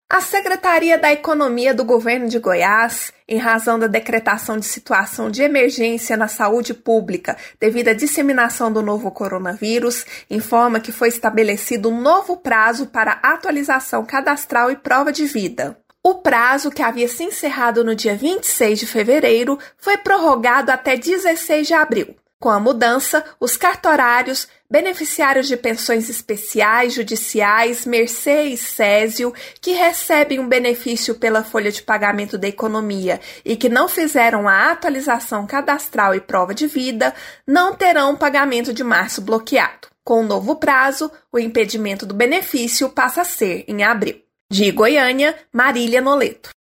A Secretaria da Economia do Governo de Goiás, em razão da decretação de situação de emergência na saúde pública devido à disseminação do novo coronavírus, informa que foi estabelecido um novo prazo para atualização cadastral e prova de vida. O prazo, que havia se encerrado no dia 26 de fevereiro, foi prorrogado até 16 de abril. Com a mudança, os cartorários, beneficiários de pensões especiais, judiciais, Mercê e Césio, que recebem um benefício pela folha de pagamento da economia e que não fizeram a atualização cadastral e prova de vida, não terão o pagamento de março bloqueado. Com o novo prazo, o impedimento do benefício passa a ser em abril. De Goiânia, Marília Noleto.